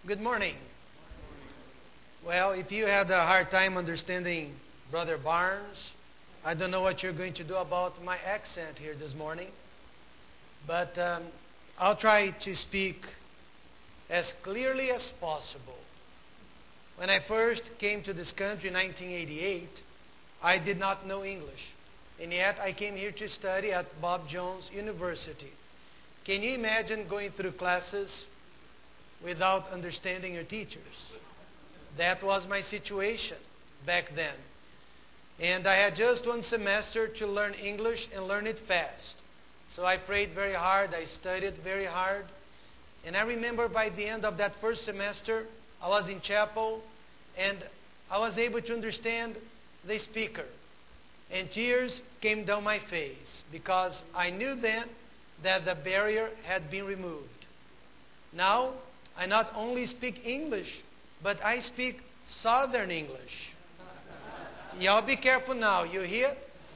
Good morning. Well, if you had a hard time understanding Brother Barnes, I don't know what you're going to do about my accent here this morning. But I'll try to speak as clearly as possible. When I first came to this country in 1988, I did not know English. And yet I came here to study at Bob Jones University. Can you imagine going through classes without understanding your teachers? That was my situation back then. And I had just one semester to learn English and learn it fast. So I prayed very hard, I studied very hard. And I remember by the end of that first semester, I was in chapel and I was able to understand the speaker. And tears came down my face because I knew then that the barrier had been removed. Now, I not only speak English, but I speak Southern English. Y'all be careful now, you hear?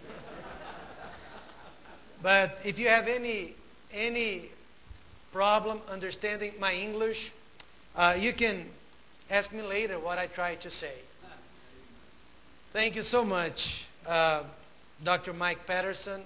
But if you have any problem understanding my English, you can ask me later what I try to say. Thank you so much, Dr. Mike Patterson,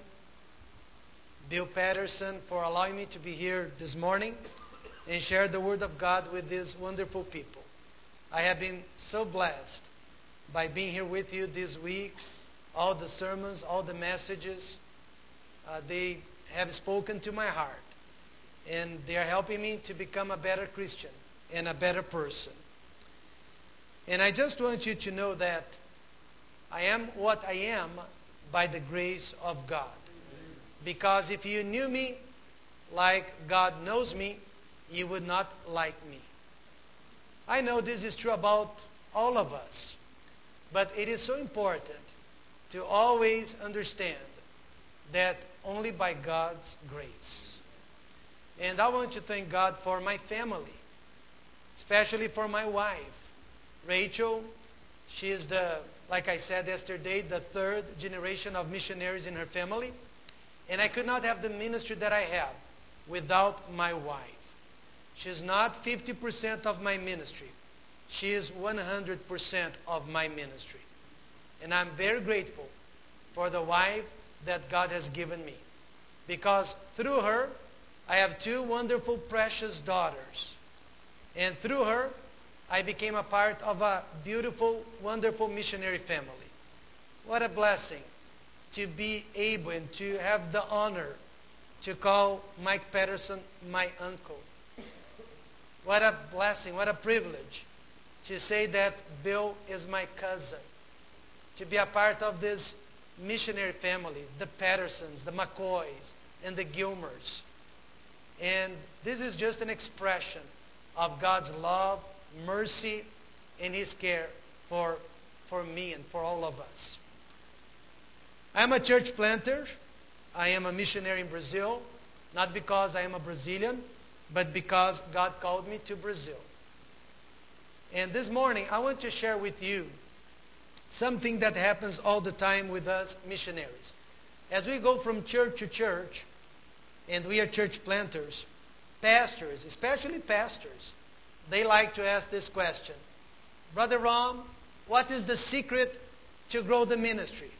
Bill Patterson, for allowing me to be here this morning and share the Word of God with these wonderful people. I have been so blessed by being here with you this week. All the sermons, all the messages, they have spoken to my heart. And they are helping me to become a better Christian and a better person. And I just want you to know that I am what I am by the grace of God. Because if you knew me like God knows me, you would not like me. I know this is true about all of us. But it is so important to always understand that only by God's grace. And I want to thank God for my family, especially for my wife, Rachel. She is like I said yesterday, the third generation of missionaries in her family. And I could not have the ministry that I have without my wife. She's not 50% of my ministry. She is 100% of my ministry. And I'm very grateful for the wife that God has given me. Because through her, I have two wonderful, precious daughters. And through her, I became a part of a beautiful, wonderful missionary family. What a blessing to be able and to have the honor to call Mike Patterson my uncle. What a blessing, what a privilege to say that Bill is my cousin. To be a part of this missionary family, the Pattersons, the McCoys, and the Gilmers. And this is just an expression of God's love, mercy, and His care for me and for all of us. I am a church planter. I am a missionary in Brazil, not because I am a Brazilian, but because God called me to Brazil. And this morning, I want to share with you something that happens all the time with us missionaries. As we go from church to church, and we are church planters, pastors, especially pastors, they like to ask this question. Brother Rom, what is the secret to grow the ministry?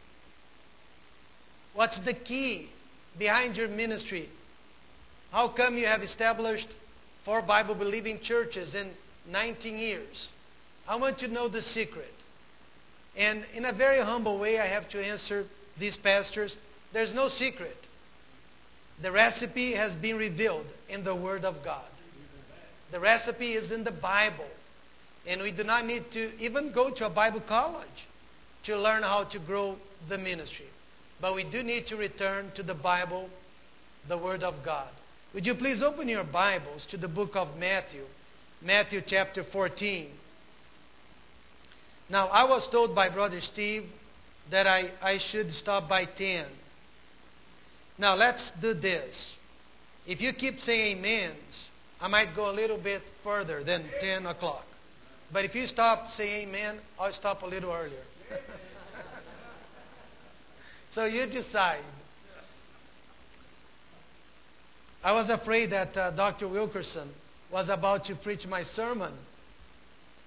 What's the key behind your ministry? How come you have established 4 Bible-believing churches in 19 years? I want to know the secret. And in a very humble way, I have to answer these pastors, there's no secret. The recipe has been revealed in the Word of God. The recipe is in the Bible. And we do not need to even go to a Bible college to learn how to grow the ministry. But we do need to return to the Bible, the Word of God. Would you please open your Bibles to the book of Matthew, Matthew chapter 14. Now, I was told by Brother Steve that I should stop by 10. Now, let's do this. If you keep saying amens, I might go a little bit further than 10 o'clock. But if you stop saying amen, I'll stop a little earlier. So you decide. I was afraid that Dr. Wilkerson was about to preach my sermon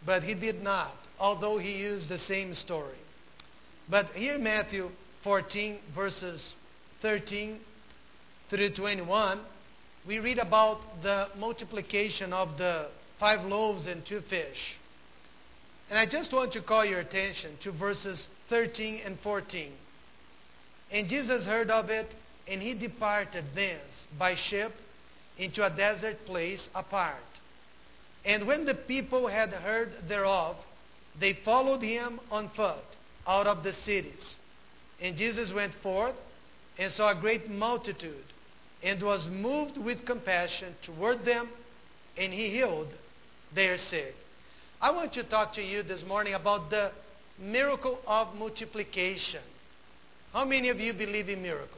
but he did not, although he used the same story. But here Matthew 14, verses 13 through 21, we read about the multiplication of the 5 loaves and 2 fish. And I just want to call your attention to verses 13 and 14. And Jesus heard of it, and he departed thence by ship into a desert place apart. And when the people had heard thereof, they followed him on foot out of the cities. And Jesus went forth and saw a great multitude, and was moved with compassion toward them, and he healed their sick. I want to talk to you this morning about the miracle of multiplication. How many of you believe in miracles?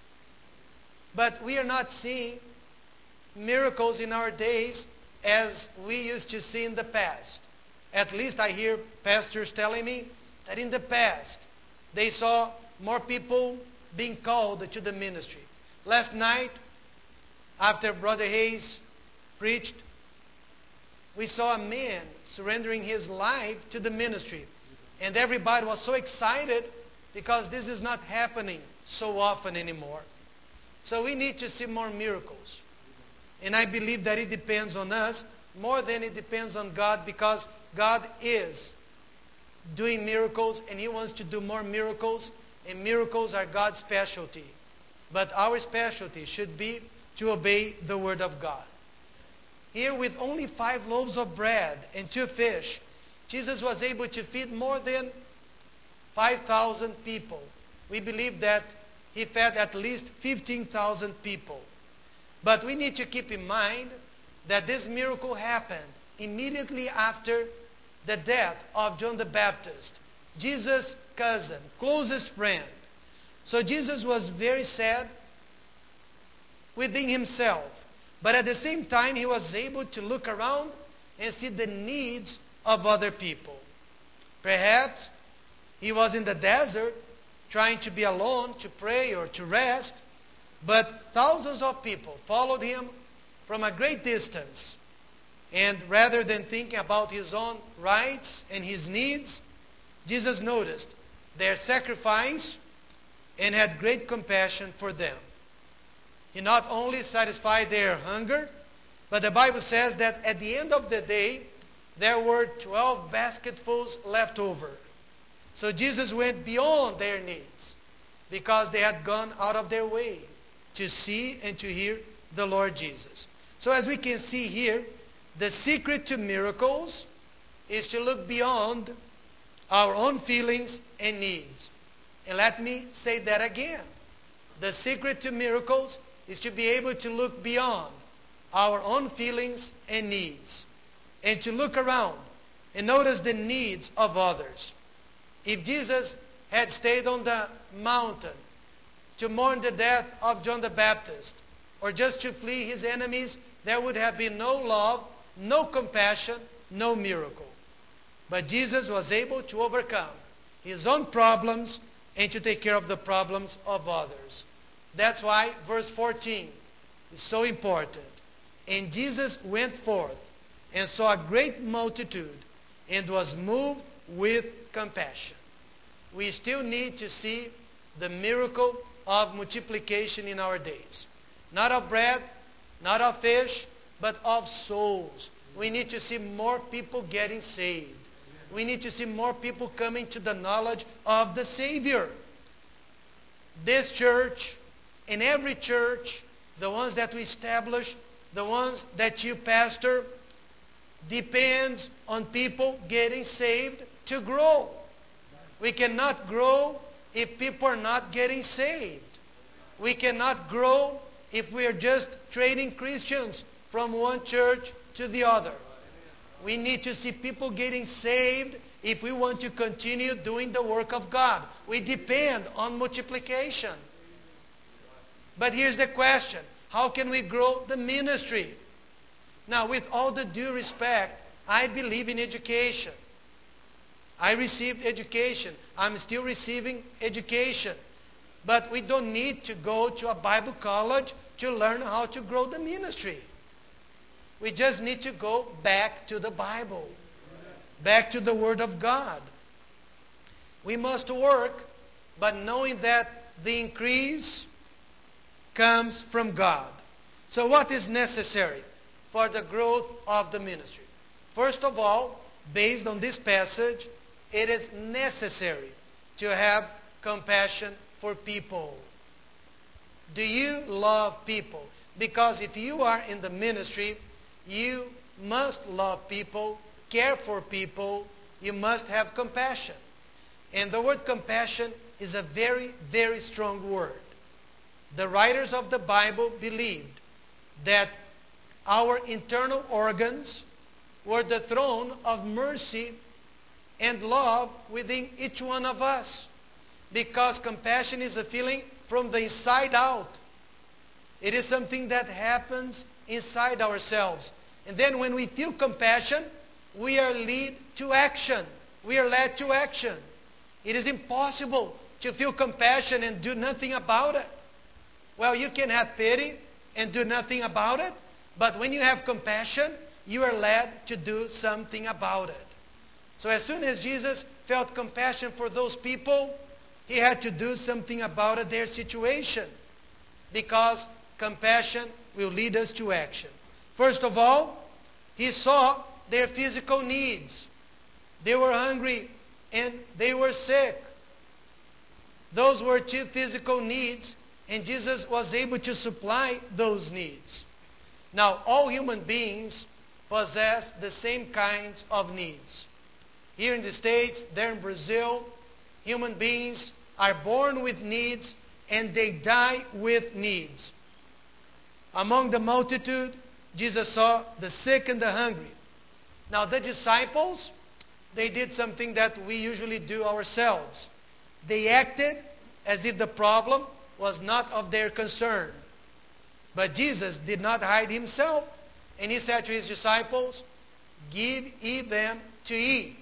But we are not seeing miracles in our days as we used to see in the past. At least I hear pastors telling me that in the past they saw more people being called to the ministry. Last night, after Brother Hayes preached, we saw a man surrendering his life to the ministry. And everybody was so excited because this is not happening so often anymore. So we need to see more miracles. And I believe that it depends on us more than it depends on God, because God is doing miracles and He wants to do more miracles, and miracles are God's specialty. But our specialty should be to obey the Word of God. Here, with only 5 loaves of bread and 2 fish, Jesus was able to feed more than 5,000 people. We believe that He fed at least 15,000 people. But we need to keep in mind that this miracle happened immediately after the death of John the Baptist, Jesus' cousin, closest friend. So Jesus was very sad within himself. But at the same time, he was able to look around and see the needs of other people. Perhaps he was in the desert trying to be alone, to pray or to rest. But thousands of people followed him from a great distance. And rather than thinking about his own rights and his needs, Jesus noticed their sacrifice and had great compassion for them. He not only satisfied their hunger, but the Bible says that at the end of the day, there were 12 basketfuls left over. So Jesus went beyond their needs because they had gone out of their way to see and to hear the Lord Jesus. So as we can see here, the secret to miracles is to look beyond our own feelings and needs. And let me say that again. The secret to miracles is to be able to look beyond our own feelings and needs, and to look around and notice the needs of others. If Jesus had stayed on the mountain to mourn the death of John the Baptist, or just to flee his enemies, there would have been no love, no compassion, no miracle. But Jesus was able to overcome his own problems and to take care of the problems of others. That's why verse 14 is so important. And Jesus went forth and saw a great multitude and was moved with compassion. We still need to see the miracle of multiplication in our days. Not of bread, not of fish, but of souls. We need to see more people getting saved. We need to see more people coming to the knowledge of the Savior. This church, in every church, the ones that we establish, the ones that you pastor, depends on people getting saved to grow. We cannot grow if people are not getting saved. We cannot grow if we are just trading Christians from one church to the other. We need to see people getting saved if we want to continue doing the work of God. We depend on multiplication. But here's the question. How can we grow the ministry? Now, with all the due respect, I believe in education. I received education. I'm still receiving education. But we don't need to go to a Bible college to learn how to grow the ministry. We just need to go back to the Bible. back to the Word of God. We must work, but knowing that the increase comes from God. So what is necessary for the growth of the ministry? First of all, based on this passage, it is necessary to have compassion for people. Do you love people? Because if you are in the ministry, you must love people, care for people, you must have compassion. And the word compassion is a very, very strong word. The writers of the Bible believed that our internal organs were the throne of mercy and love within each one of us. Because compassion is a feeling from the inside out. It is something that happens inside ourselves. And then when we feel compassion, we are led to action. We are led to action. It is impossible to feel compassion and do nothing about it. Well, you can have pity and do nothing about it, but when you have compassion, you are led to do something about it. So as soon as Jesus felt compassion for those people, he had to do something about their situation, because compassion will lead us to action. First of all, he saw their physical needs. They were hungry and they were sick. Those were two physical needs, and Jesus was able to supply those needs. Now, all human beings possess the same kinds of needs. Here in the States, there in Brazil, human beings are born with needs and they die with needs. Among the multitude, Jesus saw the sick and the hungry. Now, the disciples, they did something that we usually do ourselves. They acted as if the problem was not of their concern. But Jesus did not hide himself, and he said to his disciples, "Give ye them to eat."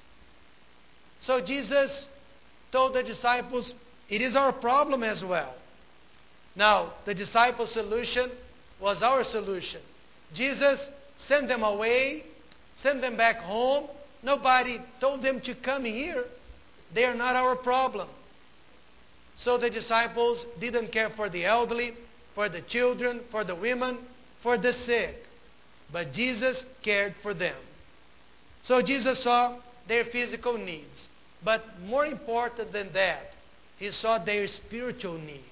So Jesus told the disciples, it is our problem as well. Now, the disciples' solution was our solution. Jesus sent them away, sent them back home. Nobody told them to come here. They are not our problem. So the disciples didn't care for the elderly, for the children, for the women, for the sick. But Jesus cared for them. So Jesus saw their physical needs. But more important than that, he saw their spiritual need.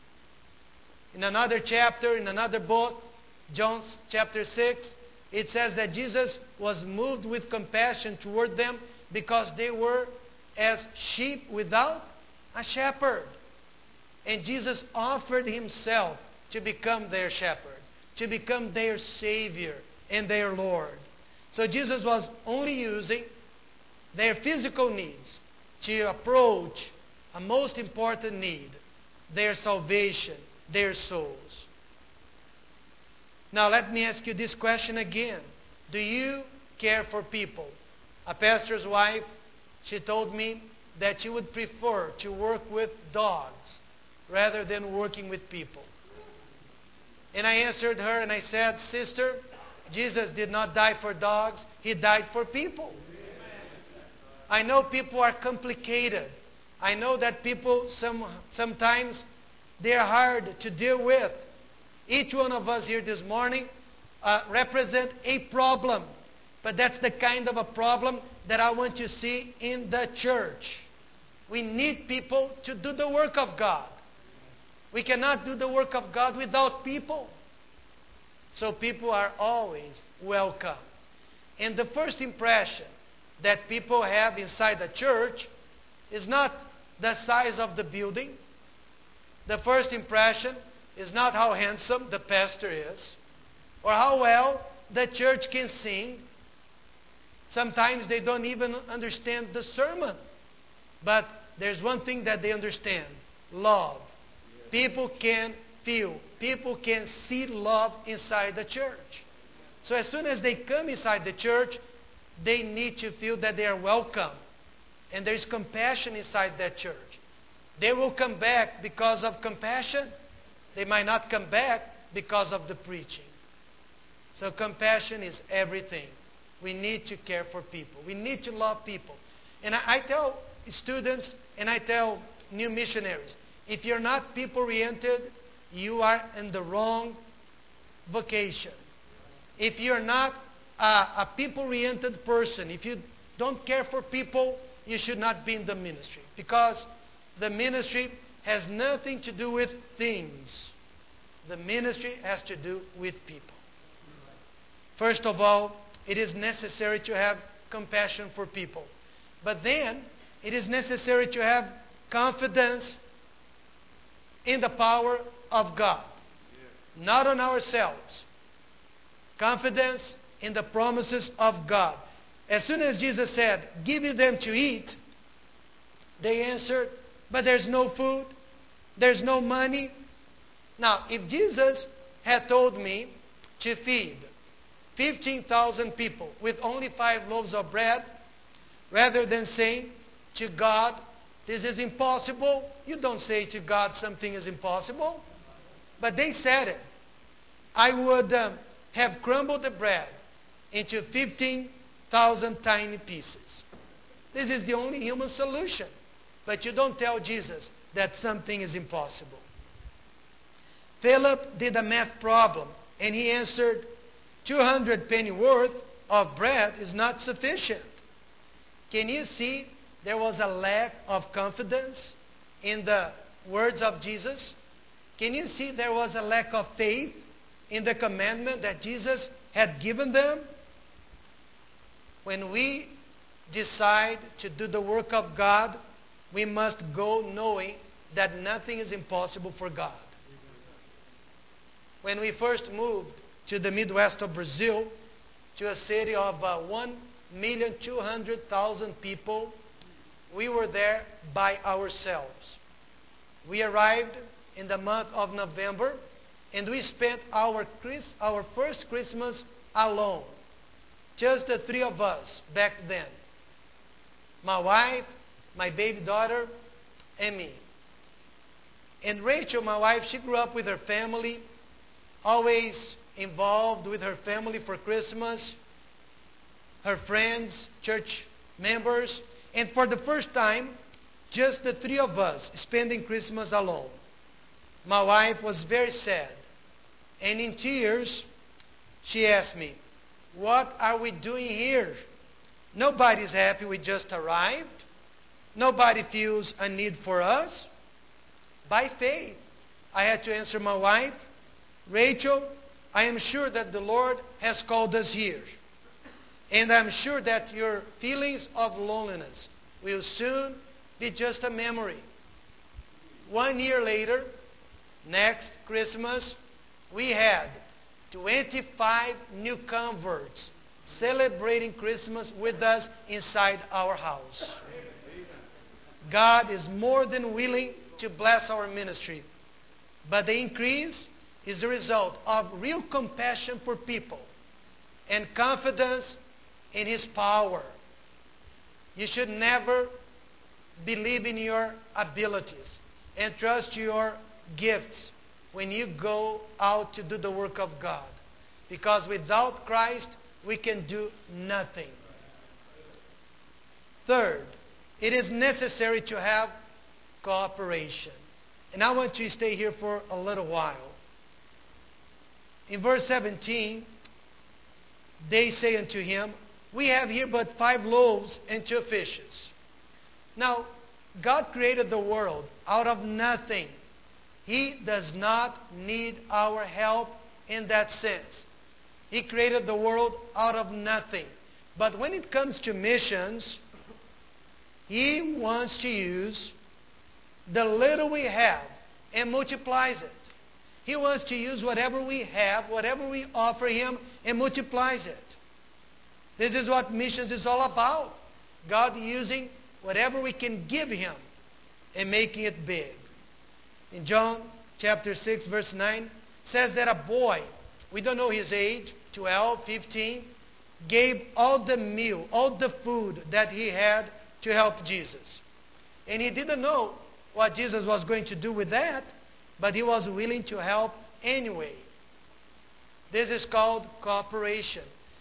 In another chapter, in another book, John chapter 6, it says that Jesus was moved with compassion toward them because they were as sheep without a shepherd. And Jesus offered himself to become their shepherd, to become their Savior and their Lord. So Jesus was only using their physical needs to approach a most important need, their salvation, their souls. Now let me ask you this question again. Do you care for people? A pastor's wife, she told me that she would prefer to work with dogs rather than working with people. And I answered her and I said, "Sister, Jesus did not die for dogs. He died for people." I know people are complicated. I know that people sometimes they are hard to deal with. Each one of us here this morning represent a problem. But that's the kind of a problem that I want to see in the church. We need people to do the work of God. We cannot do the work of God without people. So people are always welcome. And the first impression that people have inside the church is not the size of the building. The first impression is not how handsome the pastor is or how well the church can sing. Sometimes they don't even understand the sermon. But there's one thing that they understand: love. People can feel, people can see love inside the church. So as soon as they come inside the church, they need to feel that they are welcome. And there is compassion inside that church. They will come back because of compassion. They might not come back because of the preaching. So compassion is everything. We need to care for people. We need to love people. And I tell students and I tell new missionaries, if you're not people-oriented, you are in the wrong vocation. If you're not a people-oriented person, if you don't care for people, you should not be in the ministry. Because the ministry has nothing to do with things. The ministry has to do with people. First of all, it is necessary to have compassion for people. But then, it is necessary to have confidence in the power of God. Not on ourselves. Confidence in the promises of God. As soon as Jesus said, give them to eat, they answered, but there's no food, there's no money. Now, if Jesus had told me to feed 15,000 people with only 5 loaves of bread, rather than saying to God, this is impossible, you don't say to God something is impossible. But they said it. I would have crumbled the bread into 15,000 tiny pieces. This is the only human solution. But you don't tell Jesus that something is impossible. Philip did a math problem and he answered, 200 penny worth of bread is not sufficient. Can you see there was a lack of confidence in the words of Jesus? Can you see there was a lack of faith in the commandment that Jesus had given them? When we decide to do the work of God, we must go knowing that nothing is impossible for God. When we first moved to the Midwest of Brazil, to a city of 1,200,000 people, we were there by ourselves. We arrived in the month of November, and we spent our first Christmas alone. Just the 3 of us back then. My wife, my baby daughter, and me. And Rachel, my wife, she grew up with her family, always involved with her family for Christmas, her friends, church members, and for the first time, just the 3 of us spending Christmas alone. My wife was very sad, and in tears, she asked me, what are we doing here? Nobody's happy we just arrived. Nobody feels a need for us. By faith, I had to answer my wife, Rachel, I am sure that the Lord has called us here. And I'm sure that your feelings of loneliness will soon be just a memory. 1 year later, next Christmas, we had 25 new converts celebrating Christmas with us inside our house. God is more than willing to bless our ministry. But the increase is the result of real compassion for people and confidence in His power. You should never believe in your abilities and trust your gifts when you go out to do the work of God. Because without Christ, we can do nothing. Third, it is necessary to have cooperation. And I want you to stay here for a little while. In verse 17, they say unto him, we have here but 5 loaves and 2 fishes. Now, God created the world out of nothing. He does not need our help in that sense. He created the world out of nothing. But when it comes to missions, He wants to use the little we have and multiplies it. He wants to use whatever we have, whatever we offer Him, and multiplies it. This is what missions is all about. God using whatever we can give Him and making it big. In John chapter 6 verse 9 says that a boy, we don't know his age, 12, 15, gave all the meal, all the food that he had to help Jesus. And he didn't know what Jesus was going to do with that, but he was willing to help anyway. This is called cooperation.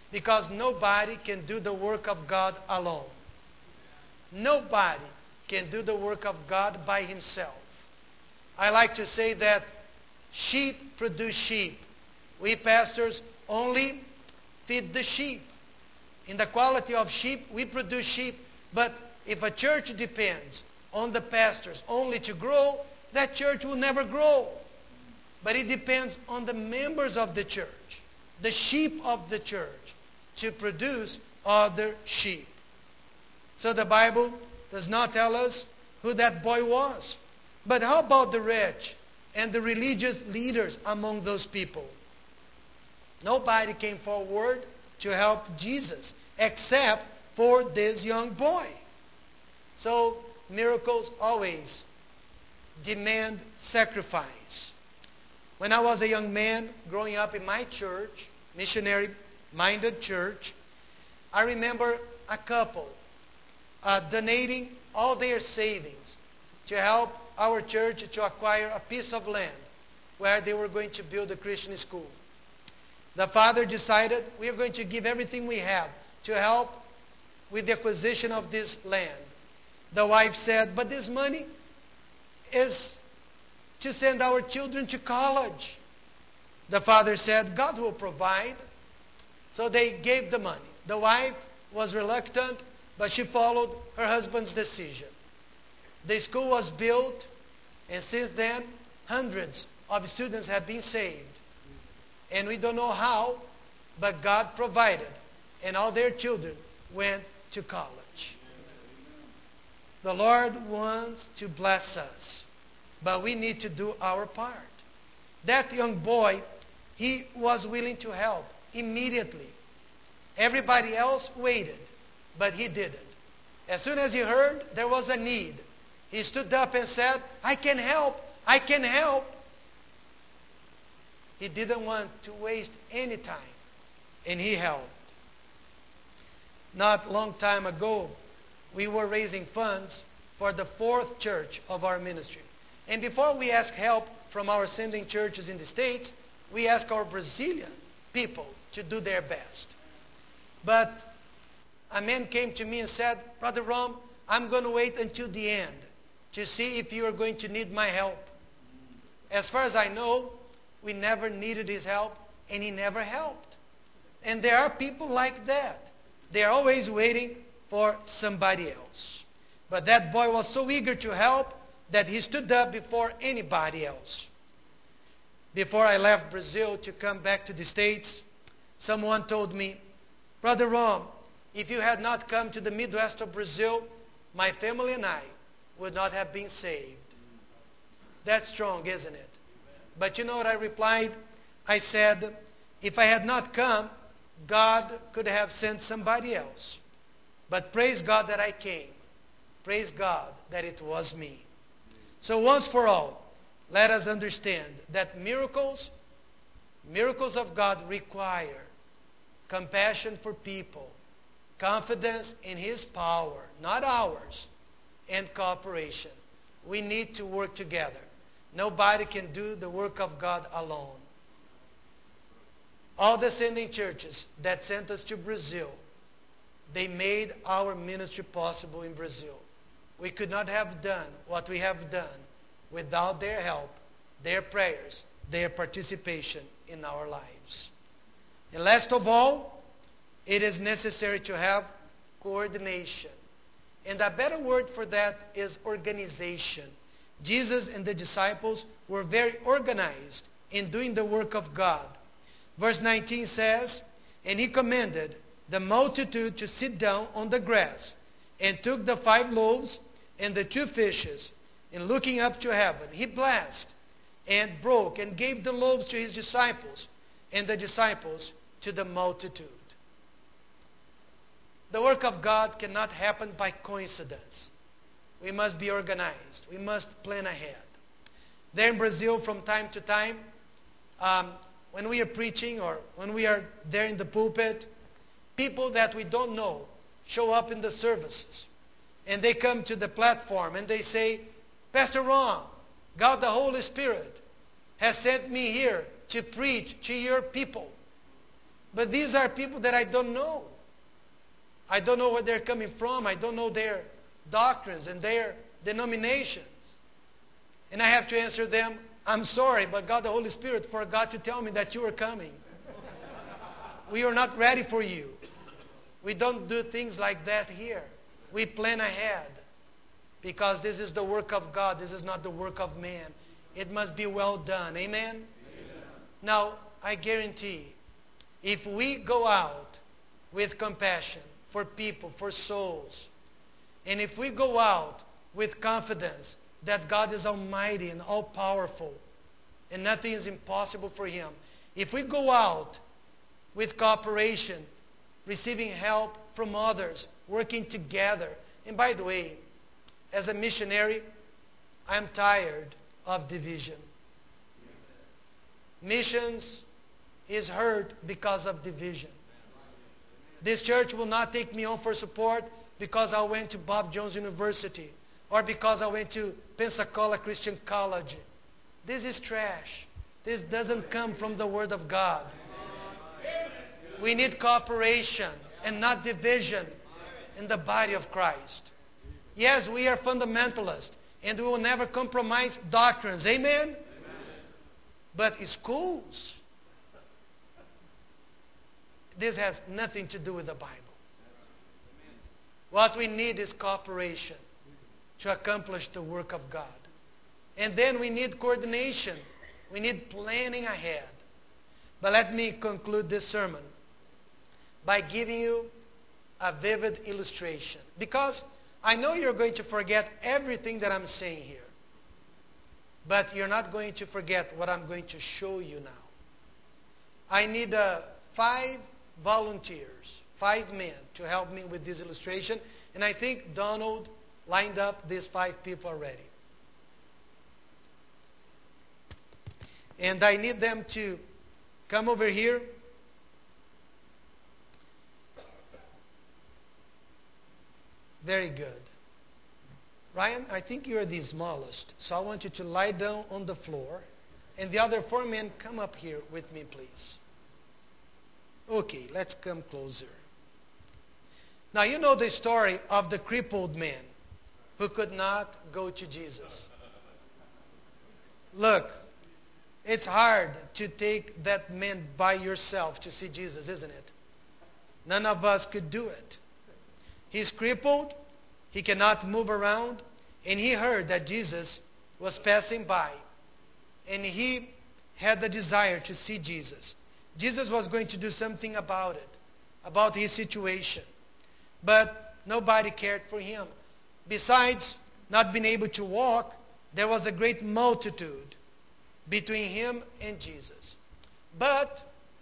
Because nobody can do the work of God alone. Nobody can do the work of God by himself. I like to say that sheep produce sheep. We pastors only feed the sheep. In the quality of sheep, we produce sheep. But if a church depends on the pastors only to grow, that church will never grow. But it depends on the members of the church, the sheep of the church, to produce other sheep. So the Bible does not tell us who that boy was. But how about the rich and the religious leaders among those people? Nobody came forward to help Jesus except for this young boy. So miracles always demand sacrifice. When I was a young man growing up in my church, missionary-minded church, I remember a couple donating all their savings to help our church to acquire a piece of land where they were going to build a Christian school. The father decided, we are going to give everything we have to help with the acquisition of this land. The wife said, but this money is to send our children to college. The father said, God will provide. So they gave the money. The wife was reluctant, but she followed her husband's decision. The school was built, and since then, hundreds of students have been saved. And we don't know how, but God provided, and all their children went to college. The Lord wants to bless us, but we need to do our part. That young boy, he was willing to help immediately. Everybody else waited, but he didn't. As soon as he heard there was a need, he stood up and said, I can help, I can help. He didn't want to waste any time, and he helped. Not a long time ago, we were raising funds for the 4th church of our ministry. And before we ask help from our sending churches in the States, we ask our Brazilian people to do their best. But a man came to me and said, Brother Rom, I'm going to wait until the end to see if you are going to need my help. As far as I know, we never needed his help, and he never helped. And there are people like that. They are always waiting for somebody else. But that boy was so eager to help that he stood up before anybody else. Before I left Brazil to come back to the States, someone told me, Brother Rom, if you had not come to the Midwest of Brazil, my family and I would not have been saved. That's strong, isn't it? But you know what I replied? I said, if I had not come, God could have sent somebody else. But praise God that I came. Praise God that it was me. So once for all, let us understand that miracles of God require compassion for people, confidence in His power, not ours, and cooperation. We need to work together. Nobody can do the work of God alone. All the sending churches that sent us to Brazil, they made our ministry possible in Brazil. We could not have done what we have done without their help, their prayers, their participation in our lives. And last of all, it is necessary to have coordination. And a better word for that is organization. Jesus and the disciples were very organized in doing the work of God. Verse 19 says, and He commanded the multitude to sit down on the grass, and took the 5 loaves and the 2 fishes, and looking up to heaven, He blessed and broke and gave the loaves to His disciples, and the disciples to the multitude. The work of God cannot happen by coincidence. We must be organized. We must plan ahead. There in Brazil, from time to time, when we are preaching or when we are there in the pulpit, people that we don't know show up in the services. And they come to the platform and they say, Pastor Ron, God the Holy Spirit has sent me here to preach to your people. But these are people that I don't know. I don't know where they're coming from. I don't know their doctrines and their denominations. And I have to answer them, I'm sorry, but God the Holy Spirit forgot to tell me that you were coming. We are not ready for you. We don't do things like that here. We plan ahead. Because this is the work of God. This is not the work of man. It must be well done. Amen? Amen. Now, I guarantee, if we go out with compassion for people, for souls, and if we go out with confidence that God is almighty and all-powerful, and nothing is impossible for Him, if we go out with cooperation, receiving help from others, working together. And by the way, as a missionary, I'm tired of division. Missions is hurt because of division. This church will not take me on for support because I went to Bob Jones University or because I went to Pensacola Christian College. This is trash. This doesn't come from the Word of God. We need cooperation and not division in the body of Christ. Yes, we are fundamentalists and we will never compromise doctrines. Amen? Amen. But schools, this has nothing to do with the Bible. What we need is cooperation to accomplish the work of God. And then we need coordination. We need planning ahead. But let me conclude this sermon by giving you a vivid illustration. Because I know you're going to forget everything that I'm saying here. But you're not going to forget what I'm going to show you now. I need 5 volunteers, 5 men to help me with this illustration. And I think Donald lined up these 5 people already. And I need them to come over here. Very good. Ryan, I think you're the smallest, so I want you to lie down on the floor. And the other 4 men, come up here with me, please. Okay, let's come closer. Now, you know the story of the crippled man who could not go to Jesus. Look, it's hard to take that man by yourself to see Jesus, isn't it? None of us could do it. He's crippled, he cannot move around, and he heard that Jesus was passing by. And he had the desire to see Jesus. Jesus was going to do something about it, about his situation. But nobody cared for him. Besides not being able to walk, there was a great multitude between him and Jesus. But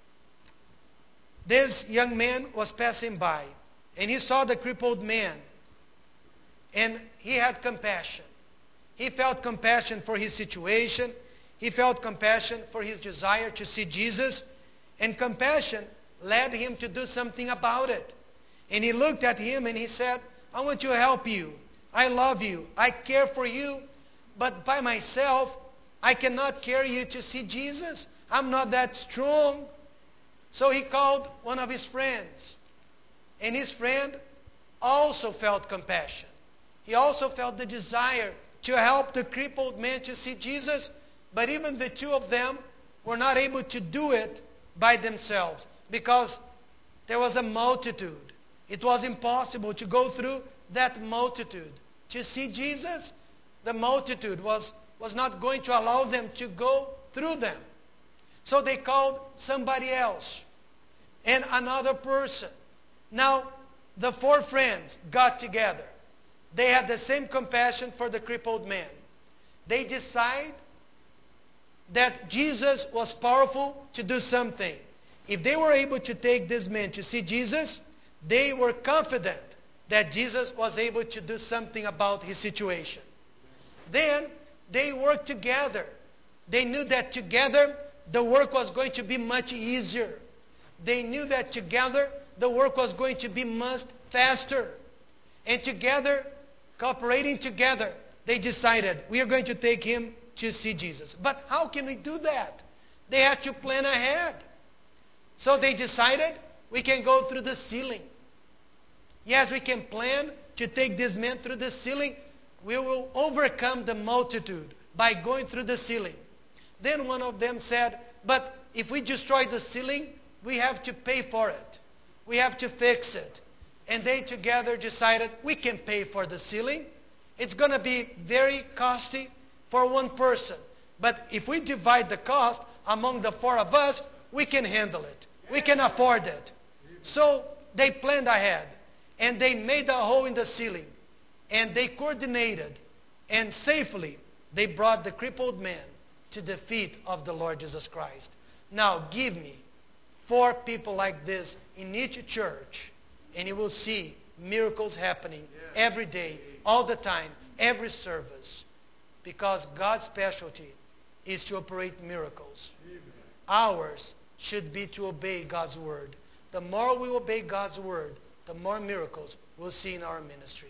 this young man was passing by, and he saw the crippled man, and he had compassion. He felt compassion for his situation. He felt compassion for his desire to see Jesus, and compassion led him to do something about it. And he looked at him and he said, I want to help you. I love you. I care for you. But by myself, I cannot carry you to see Jesus. I'm not that strong. So he called one of his friends. And his friend also felt compassion. He also felt the desire to help the crippled man to see Jesus. But even the 2 of them were not able to do it by themselves because there was a multitude. It was impossible to go through that multitude. To see Jesus, the multitude was not going to allow them to go through them. So they called somebody else and another person. Now, the 4 friends got together. They had the same compassion for the crippled man. They decided that Jesus was powerful to do something. If they were able to take this man to see Jesus, they were confident that Jesus was able to do something about his situation. Then they worked together. They knew that together the work was going to be much easier. They knew that together the work was going to be much faster. And together, cooperating together, they decided we are going to take him to see Jesus. But how can we do that? They had to plan ahead. So they decided we can go through the ceiling. Yes, we can plan to take this man through the ceiling. We will overcome the multitude by going through the ceiling. Then one of them said, but if we destroy the ceiling, we have to pay for it. We have to fix it. And they together decided we can pay for the ceiling. It's going to be very costly for one person. But if we divide the cost among the four of us, we can handle it. We can afford it. So they planned ahead. And they made a hole in the ceiling. And they coordinated. And safely, they brought the crippled man to the feet of the Lord Jesus Christ. Now, give me 4 people like this in each church, and you will see miracles happening every day, all the time, every service. Because God's specialty is to operate miracles. Ours should be to obey God's word. The more we obey God's word, the more miracles we'll see in our ministry.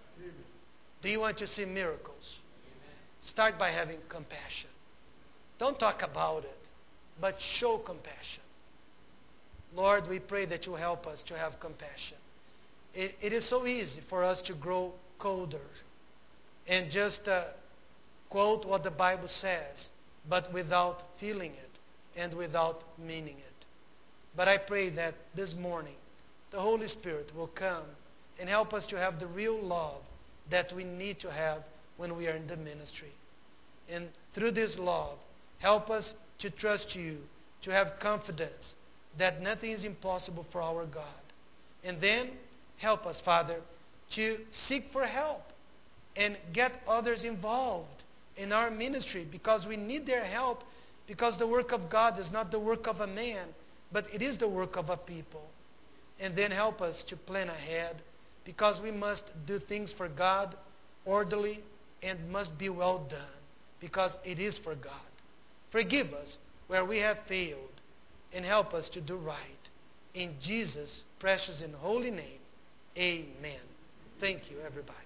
Do you want to see miracles? Start by having compassion. Don't talk about it, but show compassion. Lord, we pray that you help us to have compassion. It is so easy for us to grow colder and just quote what the Bible says, but without feeling it and without meaning it. But I pray that this morning the Holy Spirit will come and help us to have the real love that we need to have when we are in the ministry. And through this love, help us to trust you, to have confidence that nothing is impossible for our God. And then help us, Father, to seek for help and get others involved in our ministry, because we need their help, because the work of God is not the work of a man, but it is the work of a people. And then help us to plan ahead, because we must do things for God orderly and must be well done, because it is for God. Forgive us where we have failed and help us to do right. In Jesus' precious and holy name, amen. Thank you, everybody.